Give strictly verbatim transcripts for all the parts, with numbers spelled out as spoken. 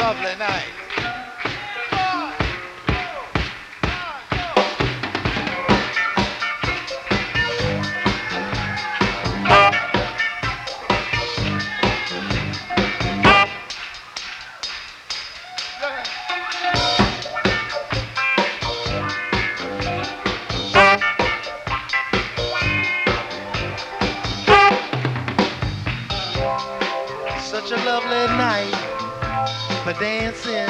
lovely night. Such a lovely night for dancing,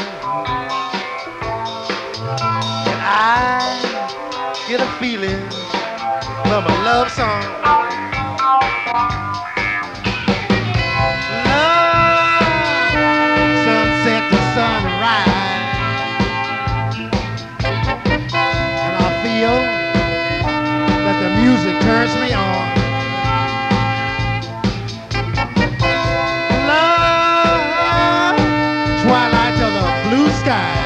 and I get a feeling from a love song. Love, sunset to sunrise, and I feel that the music turns me on. Twilight to the blue sky,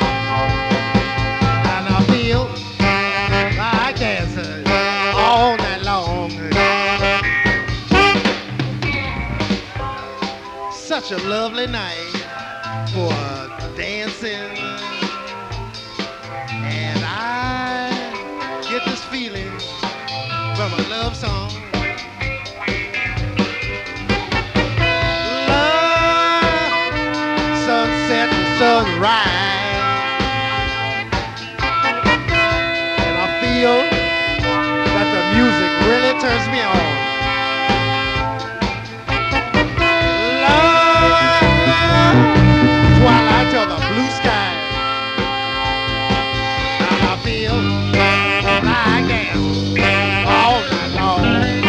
and I feel like dancing all night long. Such a lovely night for dancing, and I get this feeling from a love song. Sunset and sunrise, and I feel that the music really turns me on. Love, twilight to the blue sky, and I feel like dancing all night long.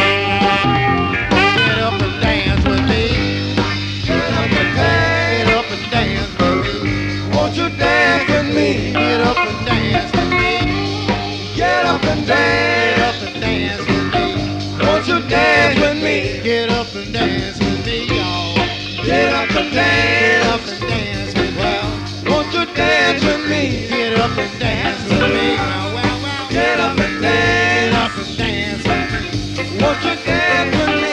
Get up and dance with me. Get up and dance. Won't you dance with me? Get up and dance with me. Get up and dance. Get up and dance with me. Won't you dance with me? Get up and dance with me, y'all. Get up and dance. Get up and dance with me. Well, won't you dance with me? Get up and dance with me. Well, well, well. Get up and dance. Get up and dance with me. Won't you dance with me?